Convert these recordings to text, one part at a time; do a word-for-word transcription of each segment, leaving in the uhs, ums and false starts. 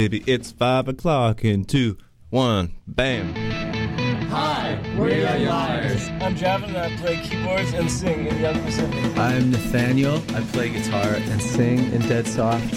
Baby, it's five o'clock and two, one, bam. Hi, we're Young Liars. I'm Javin and I play keyboards and sing in Young Pacific. I'm Nathaniel. I play guitar and sing in Dead Soft.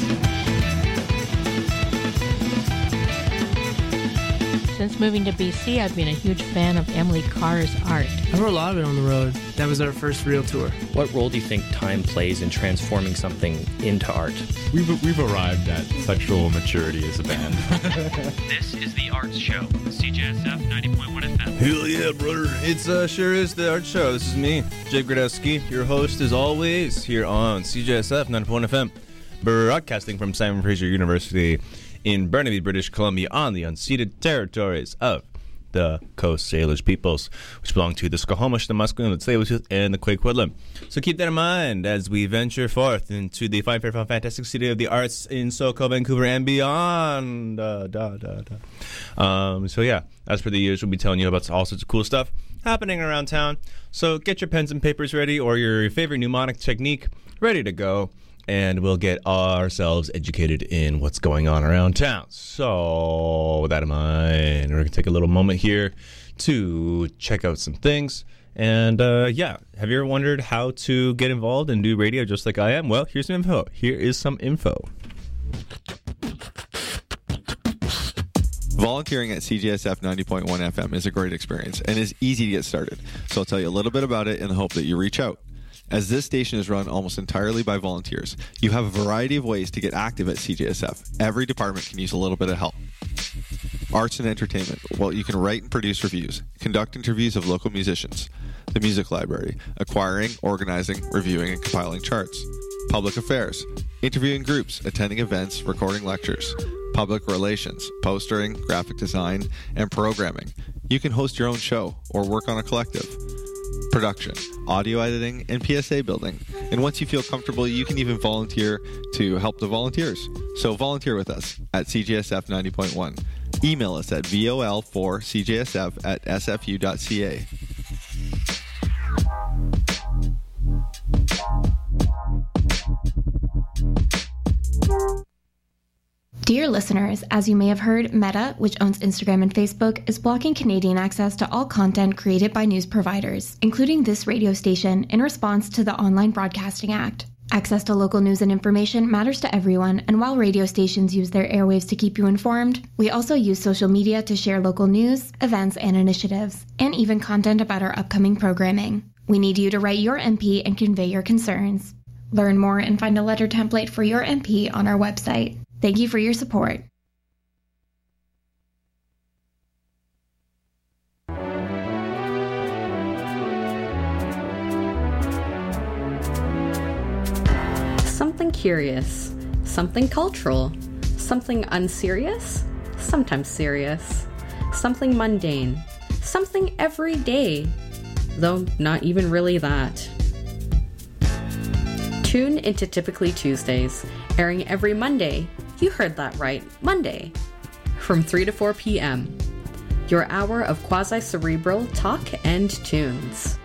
Since moving to B C, I've been a huge fan of Emily Carr's art. I wrote a lot of it on the road. That was our first real tour. What role do you think time plays in transforming something into art? We've, we've arrived at sexual maturity as a band. This is The Arts Show, C J S F ninety point one F M. Hell yeah, brother. It's uh, sure is The Art Show. This is me, Jake Gradowski, your host as always here on C J S F ninety point one F M, broadcasting from Simon Fraser University in Burnaby, British Columbia, on the unceded territories of the Coast Salish peoples, which belong to the Squamish, the Musqueam, the Tsleil-Waututh, and the Quaquidlam. So keep that in mind as we venture forth into the fine, fair, fun, fantastic city of the arts in SoCal, Vancouver, and beyond. Uh, da, da, da. Um, so yeah, as per the years, we'll be telling you about all sorts of cool stuff happening around town. So get your pens and papers ready, or your favorite mnemonic technique ready to go, and we'll get ourselves educated in what's going on around town. So, with that in mind, we're going to take a little moment here to check out some things. And, uh, yeah, have you ever wondered how to get involved and do radio just like I am? Well, here's some info. Here is some info. Volunteering at C J S F ninety point one F M is a great experience and is easy to get started. So I'll tell you a little bit about it in the hope that you reach out. As this station is run almost entirely by volunteers, you have a variety of ways to get active at C J S F. Every department can use a little bit of help. Arts and entertainment. Well, you can write and produce reviews, conduct interviews of local musicians, the music library, acquiring, organizing, reviewing, and compiling charts. Public affairs. Interviewing groups, attending events, recording lectures. Public relations, postering, graphic design, and programming. You can host your own show or work on a collective. Production, audio editing, and P S A building. And once you feel comfortable, you can even volunteer to help the volunteers. So volunteer with us at C J S F ninety point one. Email us at V O L four C J S F at S F U dot C A. Dear listeners, as you may have heard, Meta, which owns Instagram and Facebook, is blocking Canadian access to all content created by news providers, including this radio station, in response to the Online Broadcasting Act. Access to local news and information matters to everyone, and while radio stations use their airwaves to keep you informed, we also use social media to share local news, events, and initiatives, and even content about our upcoming programming. We need you to write your M P and convey your concerns. Learn more and find a letter template for your M P on our website. Thank you for your support. Something curious, something cultural, something unserious, sometimes serious, something mundane, something everyday, though not even really that. Tune into Typically Tuesdays, airing every Monday. You heard that right, Monday, from three to four p.m. Your hour of quasi-cerebral talk and tunes.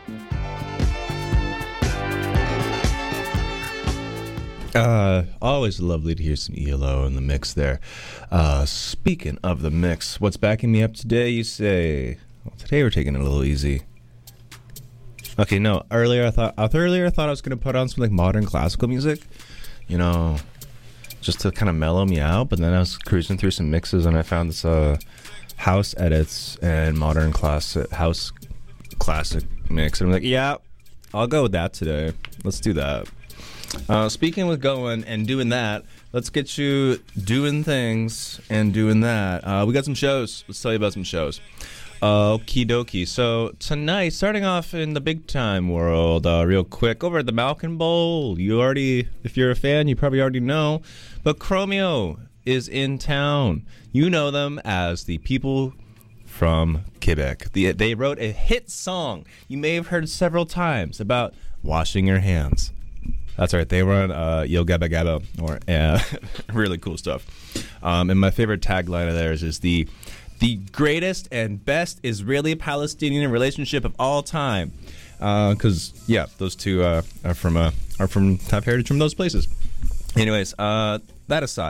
Uh, always lovely to hear some E L O in the mix there. Uh, speaking of the mix, what's backing me up today, you say? Well, today we're taking it a little easy. Okay, no, earlier I thought, earlier I thought I was going to put on some like modern classical music, you know, just to kind of mellow me out, but then I was cruising through some mixes and I found this uh, house edits and modern classic house classic mix, and I'm like, yeah, I'll go with that today. Let's do that. Uh, speaking with going and doing that, let's get you doing things and doing that. Uh, we got some shows. Let's tell you about some shows. Uh, okie dokie. So tonight, starting off in the big time world, uh, real quick, over at the Malkin Bowl, you already, if you're a fan, you probably already know, but Chromeo is in town. You know them as the people from Quebec. The, they wrote a hit song you may have heard several times about washing your hands. That's right, they run uh, Yo Gabba Gabba, or uh, really cool stuff. Um, and my favorite tagline of theirs is the the greatest and best Israeli-Palestinian relationship of all time. Because, uh, yeah, those two uh, are from uh, are from have heritage from those places. Anyways, uh, that aside,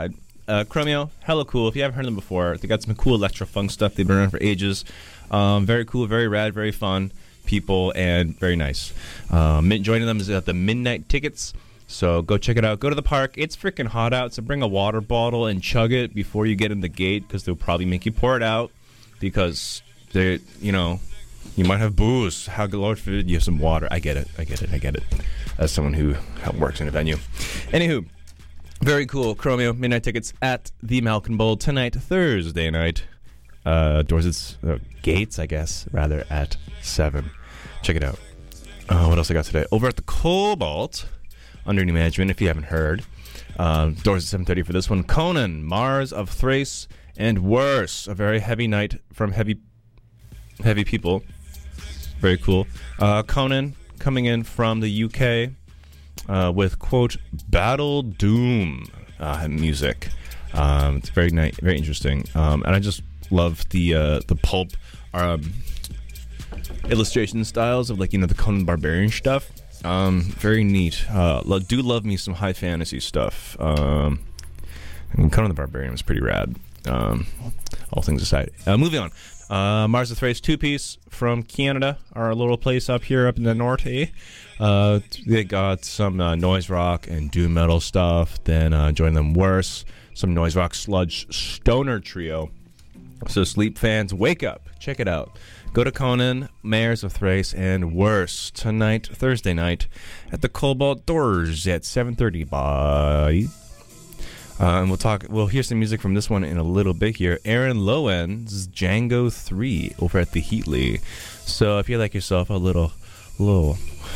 Uh, Chromeo, hella cool. If you haven't heard them before, they got some cool electro funk stuff. They've been around for ages. Um, very cool, very rad, very fun people, and very nice. Um, joining them is at the Midnight Tickets. So go check it out. Go to the park. It's freaking hot out, so bring a water bottle and chug it before you get in the gate, because they'll probably make you pour it out because they, you know, you might have booze. How Lord forbid you have some water. I get it. I get it. I get it. As someone who works in a venue. Anywho, very cool. Chromeo Midnight Tickets at the Malkin Bowl tonight, Thursday night. Uh, doors at uh, gates, I guess, rather at seven. Check it out. Uh, what else I got today? Over at the Cobalt. Under new management, if you haven't heard. Uh, doors at seven thirty for this one. Conan, Mars of Thrace, and Worse. A very heavy night from heavy heavy people. Very cool. Uh, Conan coming in from the U K uh, with, quote, Battle Doom uh, music. Um, it's very nice, very interesting. Um, and I just love the uh, the pulp um, illustration styles of, like, you know, the Conan Barbarian stuff. Um, very neat. Uh, lo- do love me some high fantasy stuff. Um, I mean, Conan the Barbarian was pretty rad. Um, all things aside. Uh, moving on. Uh, Mars of Thrace two-piece from Canada, our little place up here up in the north. Eh? Uh, they got some uh, noise rock and doom metal stuff. Then uh, join them Worse. Some noise rock sludge stoner trio. So sleep fans, wake up. Check it out. Go to Conan, Mars of Thrace, and Worse tonight, Thursday night, at the Cobalt Doors at seven thirty. Bye. Uh, and we'll talk. We'll hear some music from this one in a little bit here. Aaron Lowen's Django three over at the Heatley. So if you like yourself a little, little,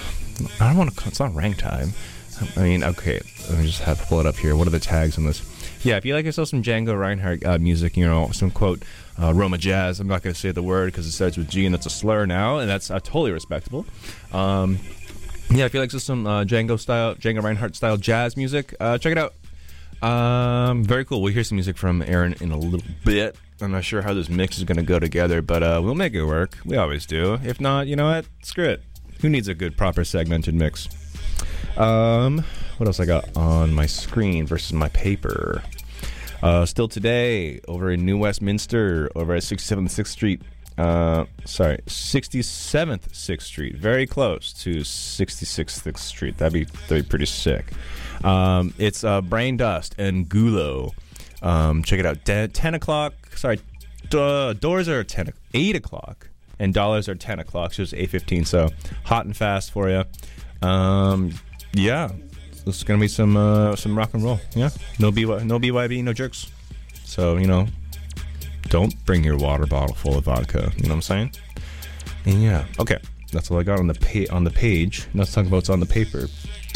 I don't want to. It's not rank time. I mean, okay. Let me just have to pull it up here. What are the tags on this? Yeah, if you like yourself some Django Reinhardt uh, music, you know, some quote uh, Roma jazz. I'm not going to say the word because it starts with G and that's a slur now, and that's uh, totally respectable. Um, yeah, if you like some uh, Django style, Django Reinhardt style jazz music, uh, check it out. Um, very cool. We'll hear some music from Aaron in a little bit. I'm not sure how this mix is going to go together, but uh, we'll make it work. We always do. If not, you know what? Screw it. Who needs a good, proper segmented mix? Um, what else I got on my screen versus my paper? Uh, still today, over in New Westminster, over at sixty-seventh sixth Street. Uh, sorry, sixty-seventh sixth Street. Very close to sixty-sixth sixth Street. That'd be, that'd be pretty sick. Um, it's uh, Brain Dust and Gulo. Um, check it out. De- ten o'clock. Sorry, d- doors are ten, eight o'clock, and dollars are ten o'clock. So it's eight fifteen. So hot and fast for you. Um, yeah. This is gonna be some uh, some rock and roll, yeah. No B Y, no B Y B, no jerks. So you know, don't bring your water bottle full of vodka. You know what I'm saying? And yeah, okay. That's all I got on the pa- on the page. Let's talk about what's on the paper.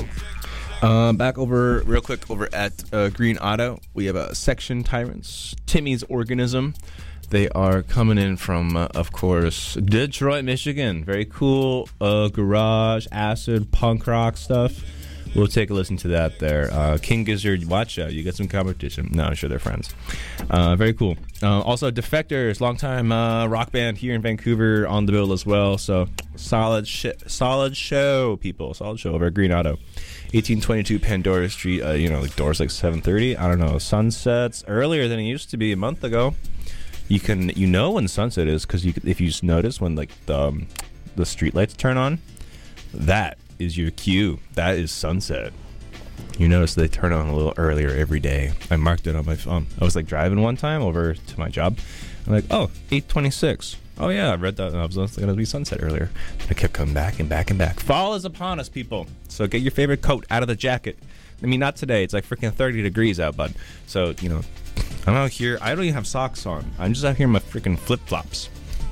Uh, back over real quick over at uh, Green Auto, we have a uh, Section Tyrants, Timmy's Organism. They are coming in from, uh, of course, Detroit, Michigan. Very cool uh, garage, acid, punk rock stuff. We'll take a listen to that there. Uh, King Gizzard, watch out. You get some competition. No, I'm sure they're friends. Uh, very cool. Uh, also, Defectors, longtime uh, rock band here in Vancouver on the bill as well. So, solid sh- solid show, people. Solid show over at Green Auto. eighteen twenty-two Pandora Street. Uh, you know, like doors like seven thirty. I don't know. Sunsets earlier than it used to be a month ago. You can, you know when sunset is because you, if you just notice when like the, um, the street lights turn on, that is your cue. That is sunset. You notice they turn on a little earlier every day. I marked it on my phone. I was like driving one time over to my job. I'm like, oh, eight twenty-six. Oh yeah, I read that. I was going to be sunset earlier. I kept coming back and back and back. Fall is upon us, people. So get your favorite coat out of the jacket. I mean, not today. It's like freaking thirty degrees out, bud. So, you know, I'm out here. I don't even have socks on. I'm just out here in my freaking flip-flops.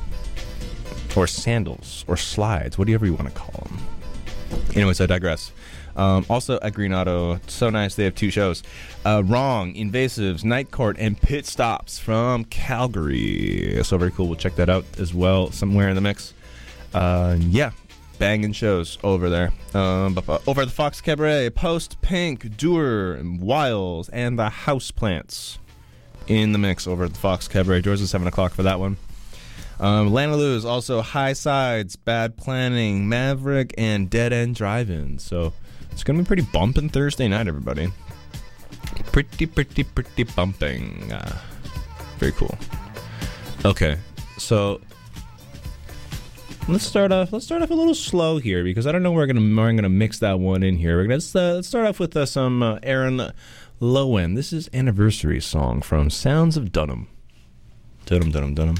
Or sandals. Or slides. Whatever you want to call them. Anyways, I digress. Um, also at Green Auto, so nice. They have two shows. Uh, Wrong, Invasives, Night Court, and Pit Stops from Calgary. So very cool. We'll check that out as well somewhere in the mix. Uh, yeah, banging shows over there. Um, but, uh, over at the Fox Cabaret, Post, Pink, Doer, Wiles, and the Houseplants in the mix over at the Fox Cabaret. Doors at seven o'clock for that one. Um, Lanaloo is also High Sides, Bad Planning, Maverick, and Dead End Drive-In. So it's going to be pretty bumping Thursday night, everybody. Pretty, pretty, pretty bumping. Uh, very cool. Okay, so let's start off. Let's start off a little slow here because I don't know where we're gonna where I'm gonna mix that one in here. We're gonna let's, uh, let's start off with uh, some uh, Aaron Lowen. This is Anniversary Song from Sounds of Dunham. Dunham, Dunham, Dunham.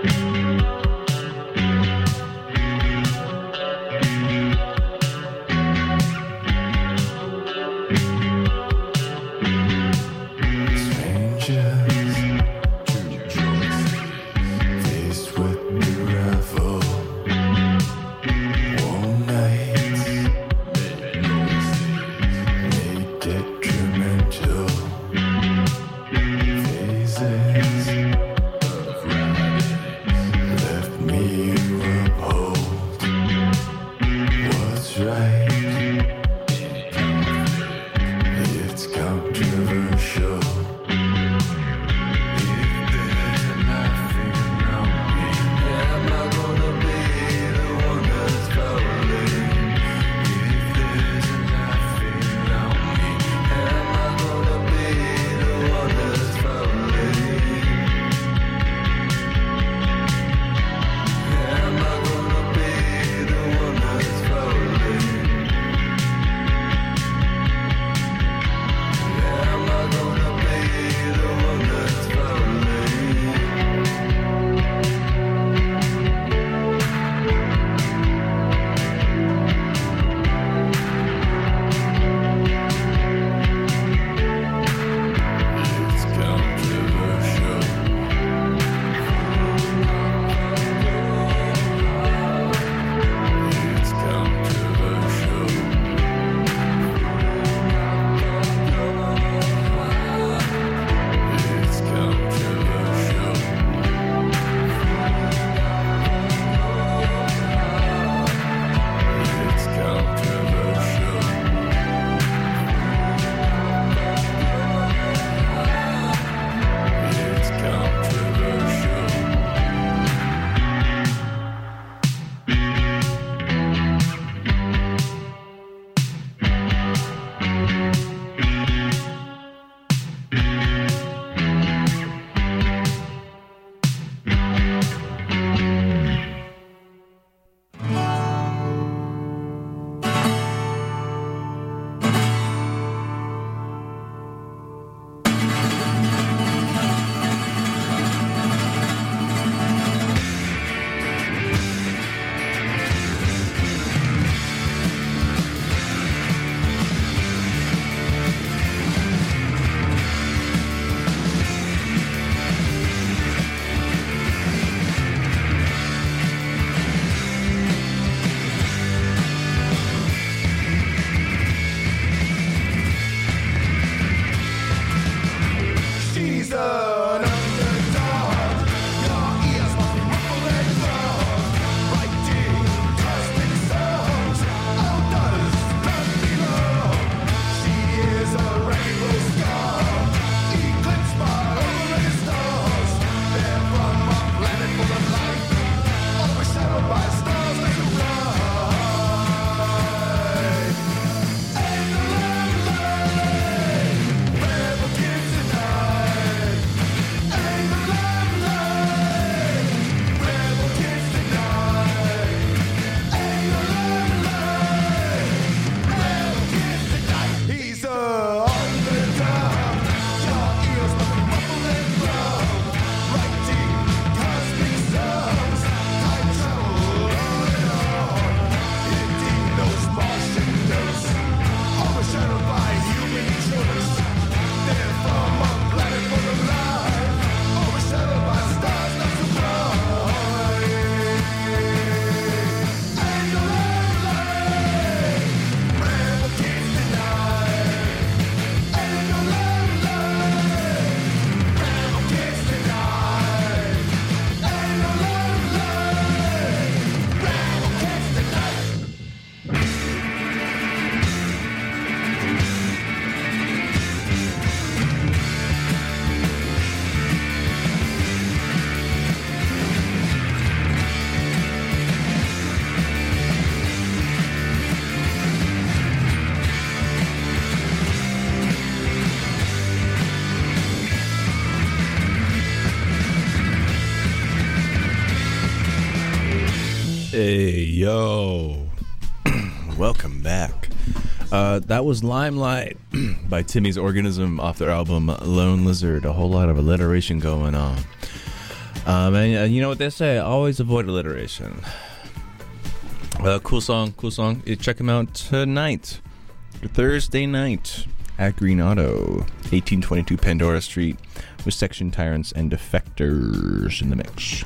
Hey, yo. Welcome back. Uh, that was Limelight by Timmy's Organism off their album Lone Lizard. A whole lot of alliteration going on. Um, and, and you know what they say, always avoid alliteration. Uh, cool song, cool song. You check them out tonight, Thursday night at Green Auto, eighteen twenty-two Pandora Street, with Section Tyrants and Defectors in the mix.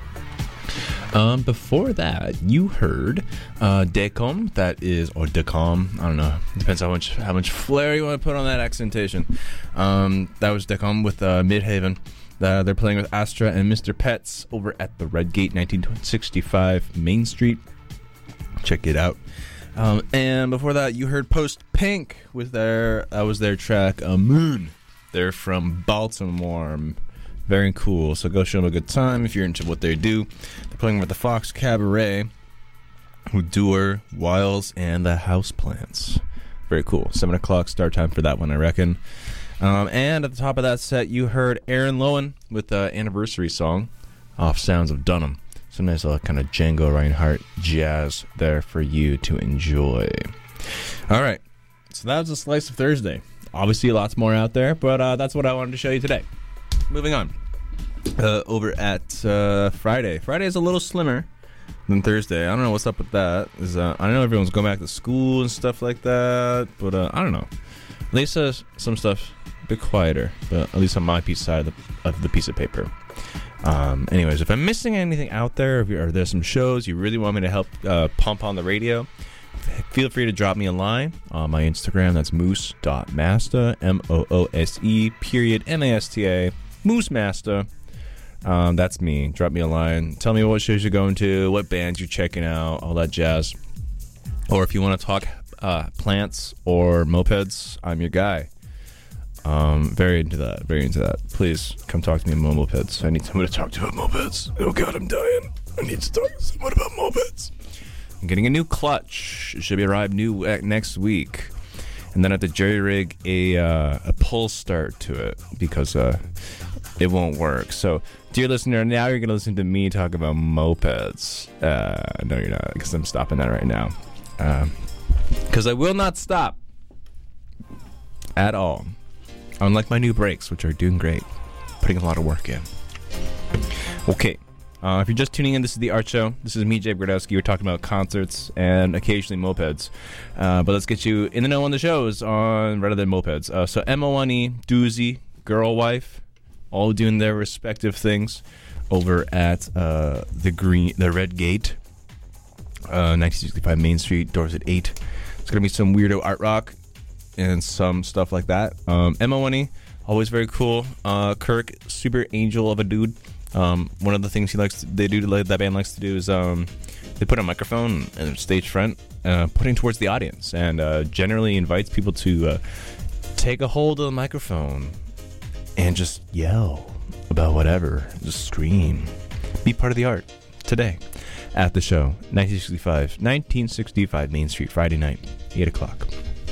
Um, before that, you heard uh, Decom. That is, or Decom. I don't know. Depends how much how much flair you want to put on that accentation. Um, that was Decom with uh, Midhaven. Uh, they're playing with Astra and Mister Pets over at the Red Gate, nineteen sixty-five Main Street. Check it out. Um, and before that, you heard Post Pink with their that was their track uh, Moon. They're from Baltimore. Very cool. So go show them a good time if you're into what they do. They're playing with the Fox Cabaret, with Doer, Wiles, and the Houseplants. Very cool. Seven o'clock start time for that one, I reckon. Um, and at the top of that set, you heard Aaron Lowen with the anniversary song off Sounds of Dunham. Some nice little kind of Django Reinhardt jazz there for you to enjoy. All right. So that was a slice of Thursday. Obviously, lots more out there, but uh, that's what I wanted to show you today. Moving on. Uh, over at uh, Friday. Friday is a little slimmer than Thursday. I don't know what's up with that. Is, uh, I know everyone's going back to school and stuff like that, but uh, I don't know. At least uh, some stuff a bit quieter, but at least on my piece side of the, of the piece of paper. Um, anyways, if I'm missing anything out there, if or there's some shows you really want me to help uh, pump on the radio, feel free to drop me a line on my Instagram. That's moose dot masta, M O O S E period M A S T A, Moose Masta. Um, that's me. Drop me a line. Tell me what shows you're going to, what bands you're checking out, all that jazz. Or if you want to talk uh, plants or mopeds, I'm your guy. Um, very into that. Very into that. Please come talk to me about mopeds. I need someone to talk to about mopeds. Oh God, I'm dying. I need to talk to someone about mopeds. I'm getting a new clutch. It should be arrived new next week. And then I have to jerry rig a uh, a pull start to it because uh, it won't work. So, dear listener, now you're gonna listen to me talk about mopeds. Uh, no, you're not, because I'm stopping that right now. Because um, I will not stop at all. Unlike my new brakes, which are doing great. Putting a lot of work in. Okay. Uh, if you're just tuning in, this is The Art Show. This is me, Jay Brodowski. We're talking about concerts and occasionally mopeds. Uh, but let's get you in the know on the shows on rather than mopeds. Uh, so M O one E, Doozy, Girl Wife, all doing their respective things over at uh, the Green, the Red Gate, uh, nineteen sixty-five Main Street, doors at eight. It's going to be some weirdo art rock and some stuff like that. Um, M O one E, always very cool. Uh, Kirk, super angel of a dude. Um, one of the things he likes to, they do that band likes to do is um, they put a microphone in the stage front, uh, putting towards the audience, and uh, generally invites people to uh, take a hold of the microphone and just yell about whatever, just scream, be part of the art today at the show. nineteen sixty-five Main Street, Friday night, eight o'clock.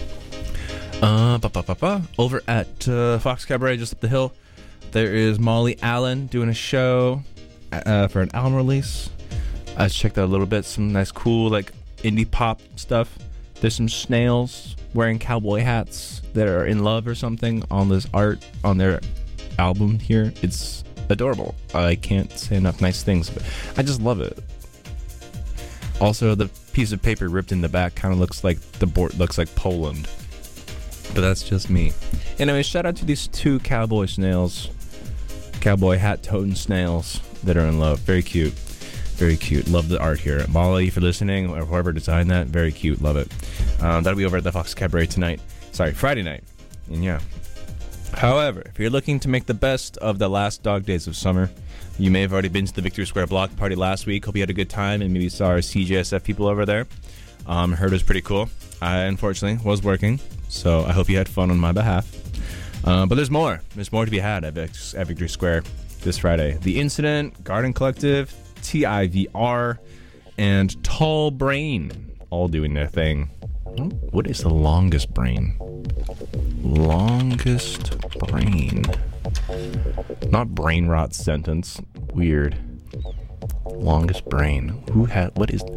Uh, ba, ba, ba, ba. Over at uh, Fox Cabaret, just up the hill, there is Molly Allen doing a show uh, for an album release. I checked out a little bit, some nice, cool, like indie pop stuff. There's some snails wearing cowboy hats that are in love or something on this art on their album here. It's adorable. I can't say enough nice things, but I just love it. Also, the piece of paper ripped in the back kind of looks like the board looks like Poland. But that's just me. Anyway, shout out to these two cowboy snails. Cowboy hat-toting snails that are in love. Very cute. Very cute. Love the art here. Molly, for listening, or whoever designed that, very cute. Love it. Um, that'll be over at the Fox Cabaret tonight. Sorry, Friday night. And yeah. However, if you're looking to make the best of the last dog days of summer, you may have already been to the Victory Square block party last week. Hope you had a good time and maybe saw our C J S F people over there. Um, heard it was pretty cool. I, unfortunately, was working, so I hope you had fun on my behalf. Uh, but there's more. There's more to be had at, Vic- at Victory Square this Friday. The Incident, Garden Collective, T I V R, and Tall Brain all doing their thing. What is the longest brain? Longest brain. Not brain rot sentence. Weird. Longest brain. Who had... What is...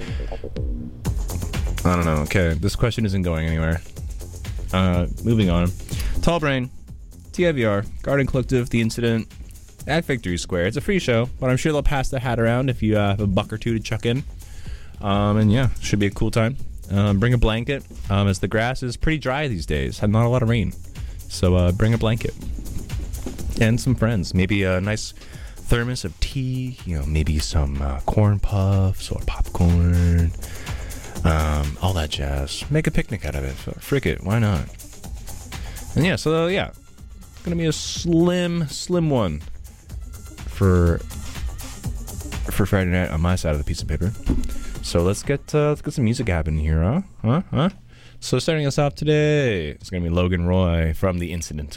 I don't know. Okay, this question isn't going anywhere. Uh, moving on. Tall Brain, T I V R, Garden Collective, The Incident, at Victory Square. It's a free show, but I'm sure they'll pass the hat around if you uh, have a buck or two to chuck in. Um, and yeah, should be a cool time. Um, bring a blanket, um, as the grass is pretty dry these days. Had not a lot of rain. So uh, bring a blanket. And some friends. Maybe a nice thermos of tea, you know, maybe some uh, corn puffs or popcorn, um, all that jazz. Make a picnic out of it. Frick it, why not? And yeah, so yeah, gonna be a slim, slim one for for Friday night on my side of the piece of paper. So let's get uh, let's get some music happening here, huh? Huh? Huh? So starting us off today, it's gonna be Logan Roy from The Incident.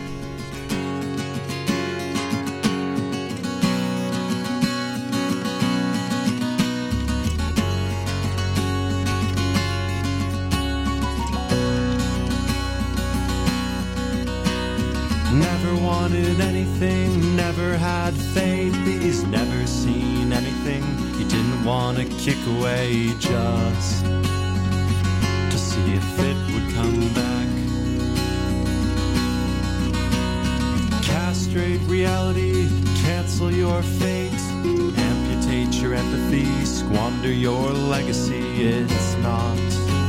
Never wanted anything, never had faith, he's never seen anything he didn't want to kick away just to see if it would come back. Castrate reality, cancel your fate, amputate your empathy, squander your legacy. It's not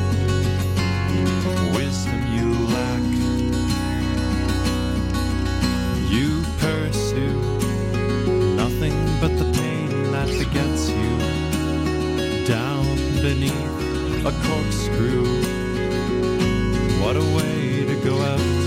wisdom you lack. You pursue nothing but the pain that begets you down beneath a corkscrew. What a way to go out.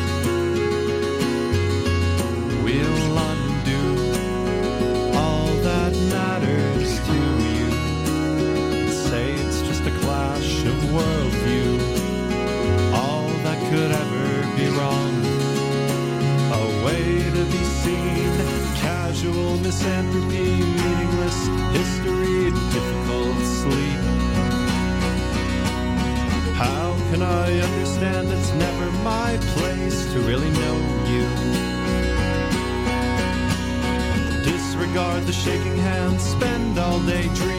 We'll undo all that matters to you and say it's just a clash of worldview. All that could ever be wrong, a way to be seen, casual misanthropy, meaningless history, difficult sleep. How can I understand it's never my place to really know you? Disregard the shaking hands, spend all day dreaming.